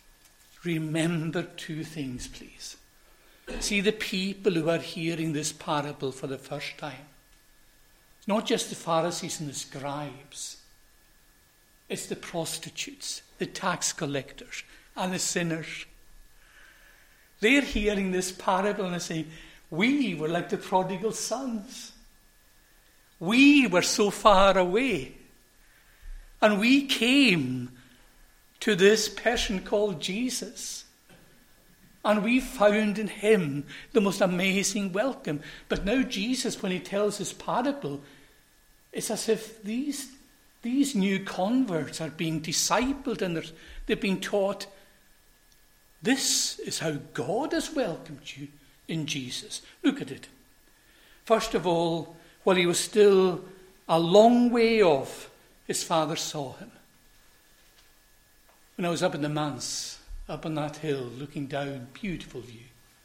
two things, please. See the people who are hearing this parable for the first time. Not just the Pharisees and the scribes. It's the prostitutes, the tax collectors, and the sinners. They're hearing this parable and they're saying, we were like the prodigal sons. We were so far away. And we came to this person called Jesus. And we found in him the most amazing welcome. But now Jesus, when he tells his parable, It's as if these new converts are being discipled and they're being taught, this is how God has welcomed you in Jesus. Look at it. First of all, while he was still a long way off, his father saw him. When I was up in the manse, up on that hill, looking down, beautiful view.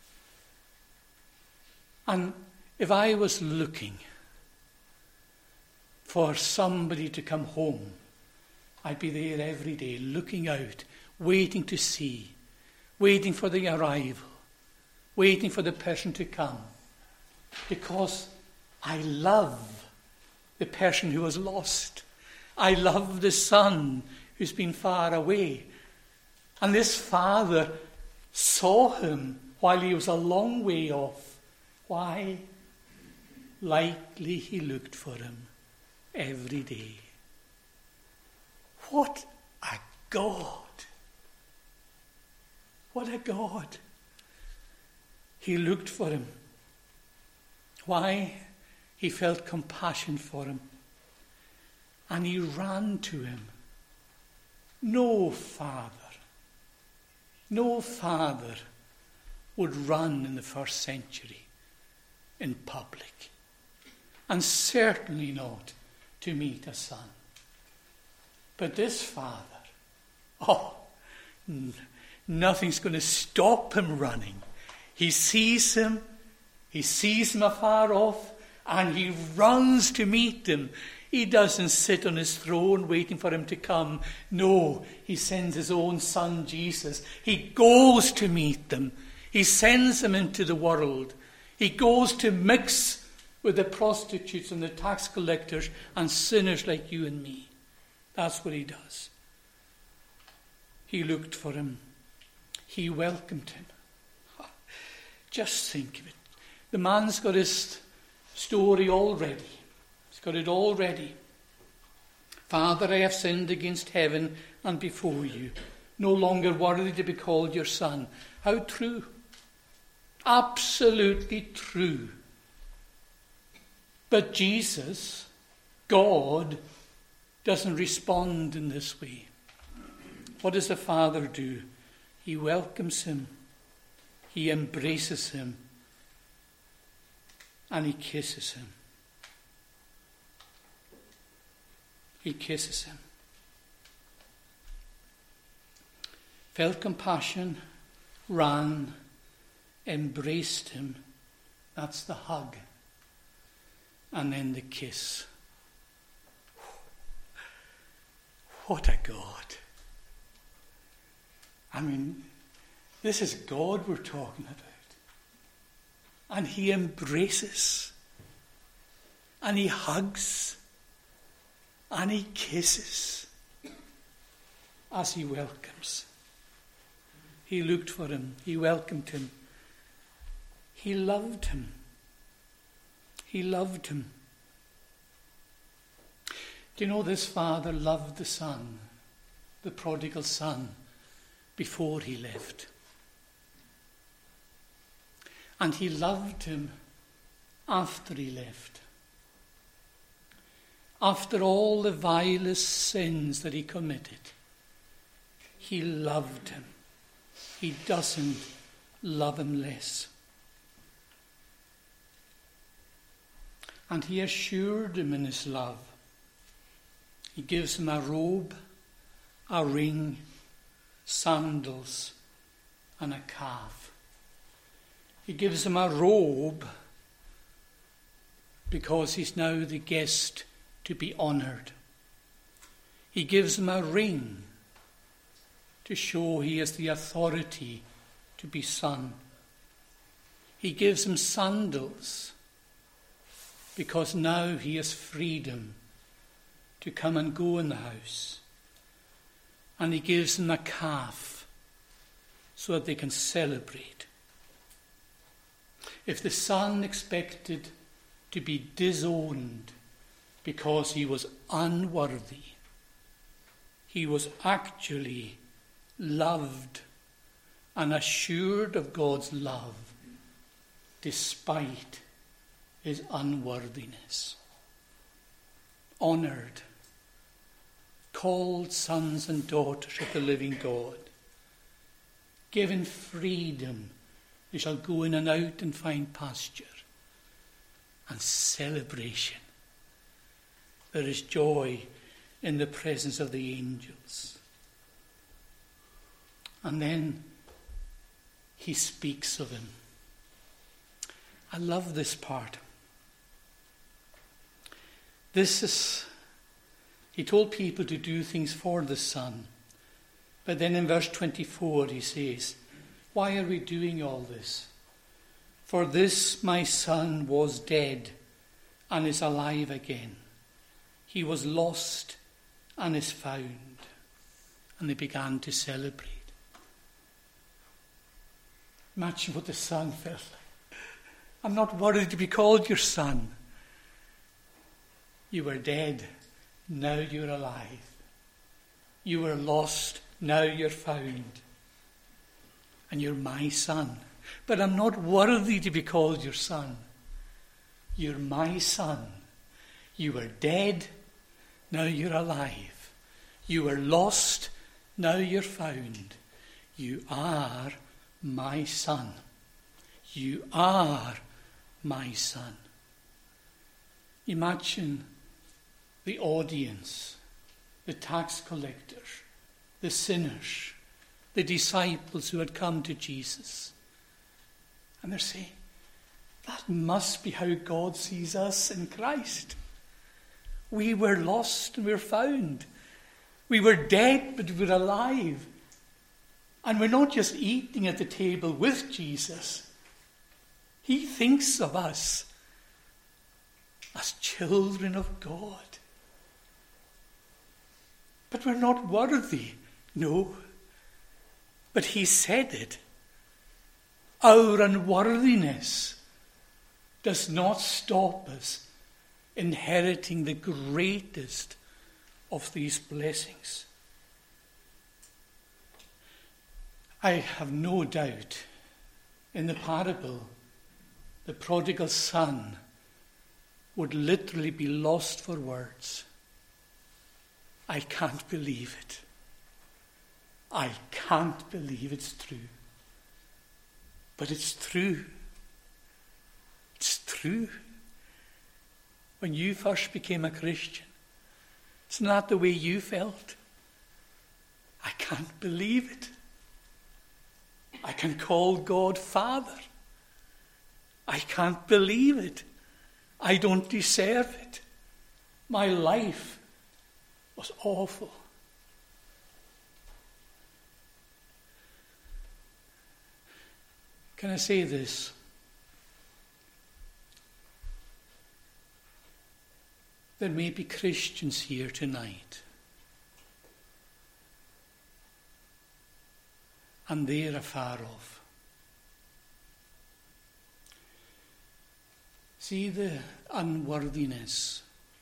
And if I was looking for somebody to come home, I'd be there every day, looking out, waiting to see, waiting for the arrival, waiting for the person to come. Because I love the person who was lost. I love the son who's been far away. And this father saw him while he was a long way off. Why? Likely he looked for him every day. What a God! What a God! He looked for him. Why? He felt compassion for him. And he ran to him. No father would run in the first century in public. And certainly not to meet a son. But this father, nothing's going to stop him running. He sees him afar off, and he runs to meet him. He doesn't sit on his throne waiting for him to come. No, he sends his own son, Jesus. He goes to meet them. He sends them into the world. He goes to mix with the prostitutes and the tax collectors and sinners like you and me. That's what he does. He looked for him. He welcomed him. Just think of it. The man's got his story all ready. He's got it all ready. Father, I have sinned against heaven and before you. No longer worthy to be called your son. How true. Absolutely true. But Jesus, God, doesn't respond in this way. What does the Father do? He welcomes him. He embraces him. And he kisses him. He kisses him. Felt compassion, ran, embraced him. That's the hug. And then the kiss. What a God. I mean, this is God we're talking about. And he embraces. And he hugs. And he kisses. As he welcomes. He looked for him. He welcomed him. He loved him. He loved him. Do you know this father loved the son, the prodigal son, before he left? And he loved him after he left. After all the vilest sins that he committed, he loved him. He doesn't love him less. And he assured him in his love. He gives him a robe, a ring, sandals, and a calf. He gives him a robe because he's now the guest to be honoured. He gives him a ring to show he has the authority to be son. He gives him sandals because now he has freedom to come and go in the house. And he gives them a calf so that they can celebrate. If the son expected to be disowned because he was unworthy, he was actually loved and assured of God's love despite his unworthiness. honoured, called sons and daughters of the living God. Given freedom, they shall go in and out and find pasture. And celebration. There is joy in the presence of the angels. And then he speaks of him. I love this part. He told people to do things for the Son. But then in verse 24 he says, why are we doing all this? For this my son was dead and is alive again. He was lost and is found. And they began to celebrate. Imagine what the son felt like. I'm not worthy to be called your son. You were dead, now you're alive. You were lost, now you're found. And you're my son. But I'm not worthy to be called your son. You're my son. You were dead, now you're alive. You were lost, now you're found. You are my son. You are my son. Imagine the audience, the tax collectors, the sinners, the disciples who had come to Jesus. And they're saying, that must be how God sees us in Christ. We were lost and we're found. We were dead, but we're alive. And we're not just eating at the table with Jesus. He thinks of us as children of God. But we're not worthy. No. But he said it. Our unworthiness does not stop us inheriting the greatest of these blessings. I have no doubt in the parable, the prodigal son would literally be lost for words. I can't believe it. I can't believe it's true. But it's true. It's true. When you first became a Christian, isn't that the way you felt? I can't believe it. I can call God Father. I can't believe it. I don't deserve it. My life was awful. Can I say this? There may be Christians here tonight, and they're afar off. See the unworthiness.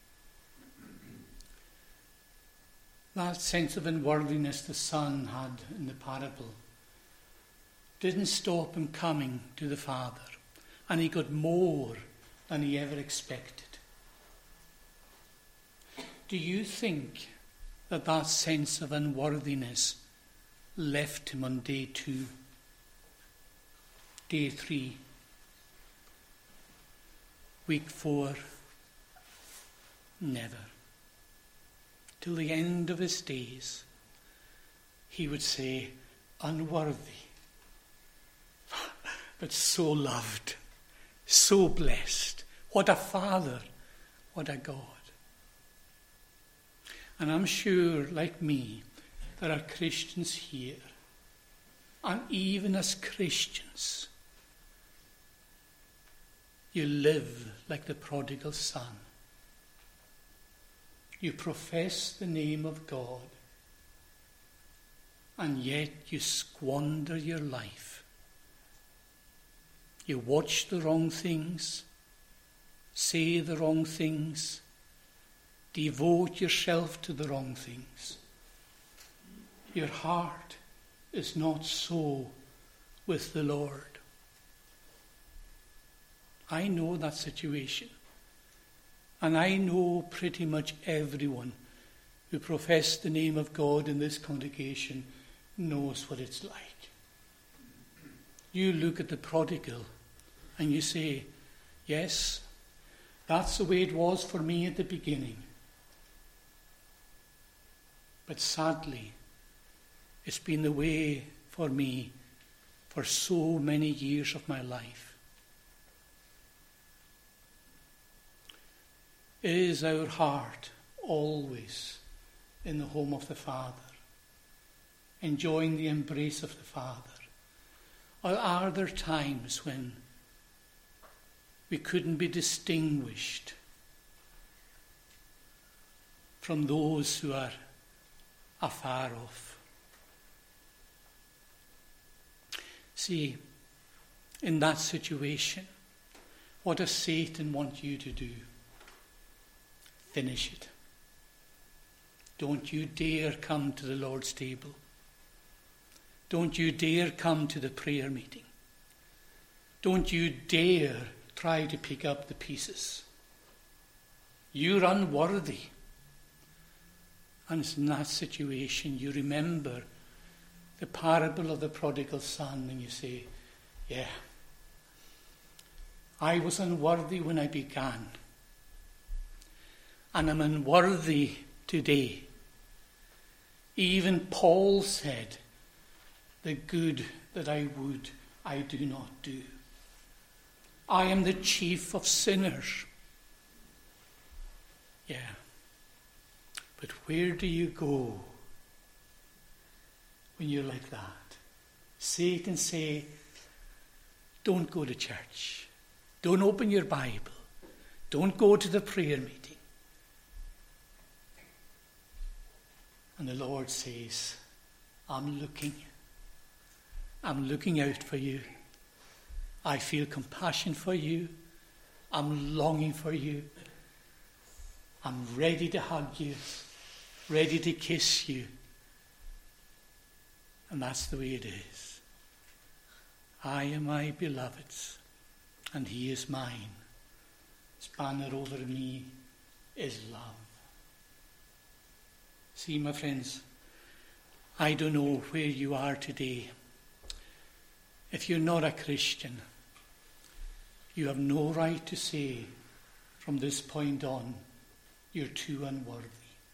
That sense of unworthiness the son had in the parable didn't stop him coming to the Father, and he got more than he ever expected. Do you think that that sense of unworthiness left him on day 2, day 3, week 4? Never. Till the end of his days, he would say, unworthy, but so loved, so blessed. What a Father, what a God. And I'm sure, like me, there are Christians here, and even as Christians, you live like the prodigal son. You profess the name of God, and yet you squander your life. You watch the wrong things, say the wrong things, devote yourself to the wrong things. Your heart is not so with the Lord. I know that situation. And I know pretty much everyone who professes the name of God in this congregation knows what it's like. You look at the prodigal and you say, yes, that's the way it was for me at the beginning. But sadly, it's been the way for me for so many years of my life. It is our heart always in the home of the Father, enjoying the embrace of the Father? Or are there times when we couldn't be distinguished from those who are afar off? See, in that situation, what does Satan want you to do? Finish it. Don't you dare come to the Lord's table. Don't you dare come to the prayer meeting. Don't you dare try to pick up the pieces. You're unworthy. And it's in that situation you remember the parable of the prodigal son and you say, yeah, I was unworthy when I began. And I'm unworthy today. Even Paul said, the good that I would, I do not do. I am the chief of sinners. Yeah. But where do you go when you're like that? Satan say, don't go to church. Don't open your Bible. Don't go to the prayer meeting. And the Lord says, I'm looking out for you. I feel compassion for you. I'm longing for you. I'm ready to hug you, ready to kiss you. And that's the way it is. I am my beloved's, and he is mine. His banner over me is love. See, my friends, I don't know where you are today. If you're not a Christian, you have no right to say from this point on, you're too unworthy.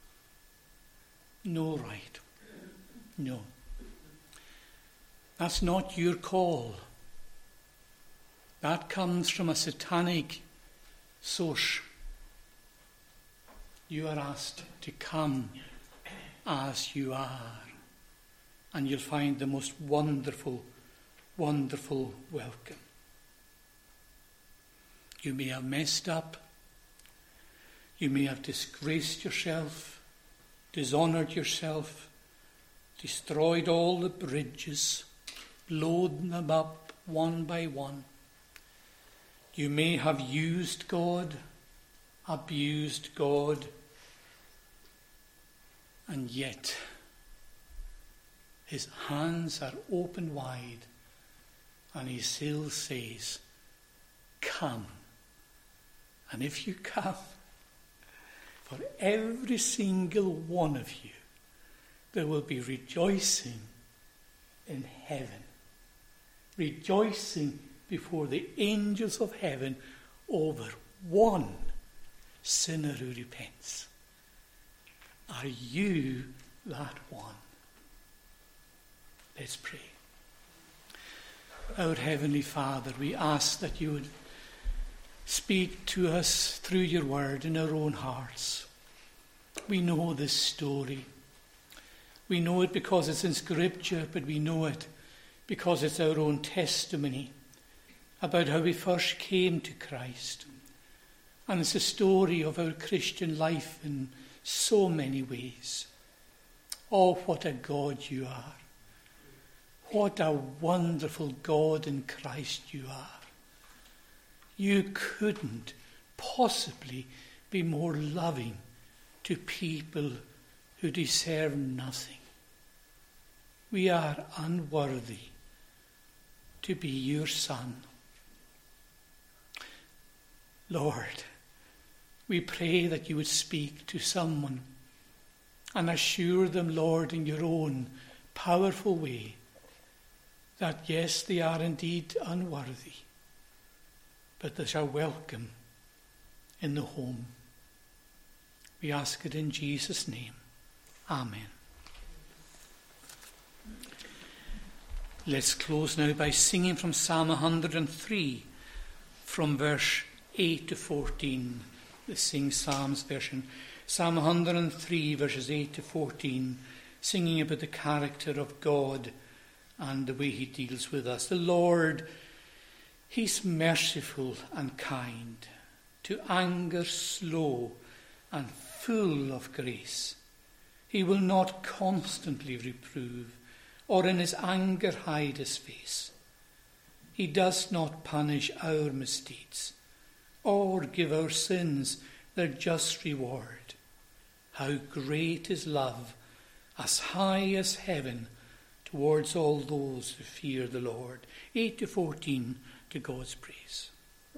No right. No. That's not your call. That comes from a satanic source. You are asked to come as you are, and you'll find the most wonderful, wonderful welcome. You may have messed up. You may have disgraced yourself, dishonored yourself, destroyed all the bridges, blown them up one by one. You may have used God, abused God, and yet his hands are open wide and he still says, come. And if you come, for every single one of you, there will be rejoicing in heaven. Rejoicing before the angels of heaven over one sinner who repents. Are you that one? Let's pray. Our Heavenly Father, we ask that you would speak to us through your word in our own hearts. We know this story. We know it because it's in Scripture, but we know it because it's our own testimony about how we first came to Christ. And it's a story of our Christian life in so many ways. Oh, what a God you are. What a wonderful God in Christ you are. You couldn't possibly be more loving to people who deserve nothing. We are unworthy to be your son. Lord, We pray that you would speak to someone and assure them, Lord, in your own powerful way, that yes, they are indeed unworthy, but they are welcome in the home. We ask it in Jesus' name. Amen. Let's close now by singing from Psalm 103, from verse 8 to 14. The Sing Psalms version. Psalm 103, verses 8 to 14, singing about the character of God and the way he deals with us. The Lord, he's merciful and kind, to anger slow and full of grace. He will not constantly reprove, or in his anger hide his face. He does not punish our misdeeds, or give our sins their just reward. How great is love, as high as heaven, towards all those who fear the Lord. 8 to 14, to God's praise.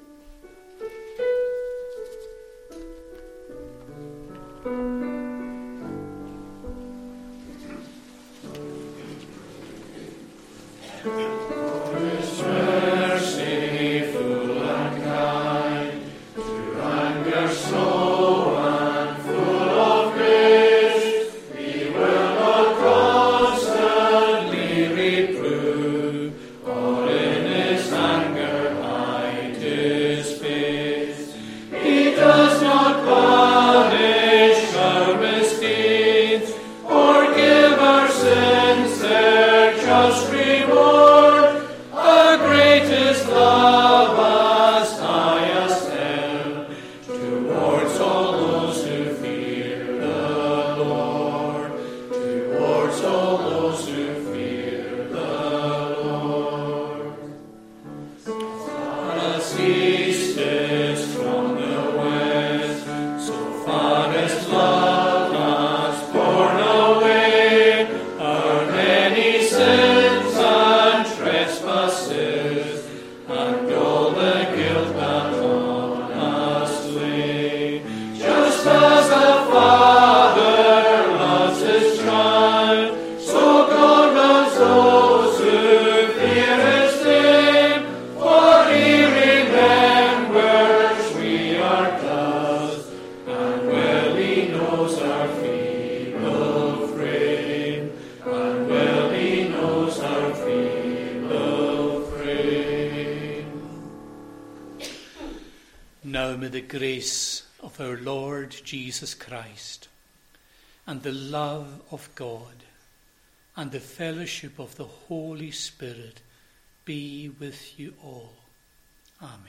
Now may the grace of our Lord Jesus Christ and the love of God and the fellowship of the Holy Spirit be with you all. Amen.